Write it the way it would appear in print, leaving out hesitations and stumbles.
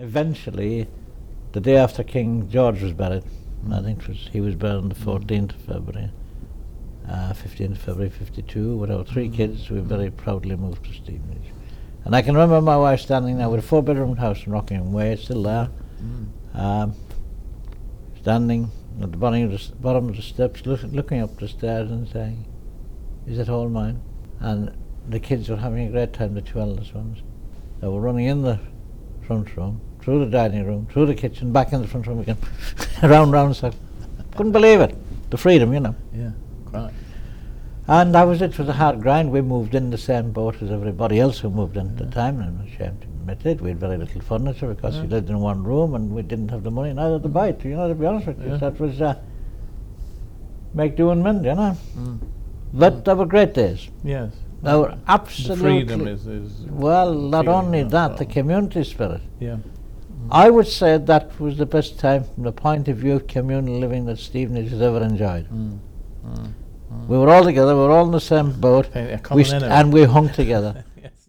Eventually, the day after King George was buried, I think he was buried on the 14th of February, 15th of February 52, with our three kids. We very proudly moved to Stevenage. And I can remember my wife standing there with a 4-bedroom house in Rockingham Way, it's still there, standing at the bottom of the steps, looking up the stairs and saying, "Is it all mine?" And the kids were having a great time, the two eldest ones. They were running in the front room, through the dining room, through the kitchen, back in the front room again, round, so couldn't believe it. The freedom, you know. Yeah, right. And that was it. It was a hard grind. We moved in the same boat as everybody else who moved in at the time, and I'm ashamed to admit it. We had very little furniture because we lived in one room and we didn't have the money neither to buy it, you know, to be honest with you. That was make do and mend, you know. But they were great days. Yes. They were absolutely... The freedom is well, not only that, the community spirit. Yeah. I would say that was the best time from the point of view of communal living that Stevenage has ever enjoyed. We were all together, we were all in the same boat, A common enemy. and we hung together.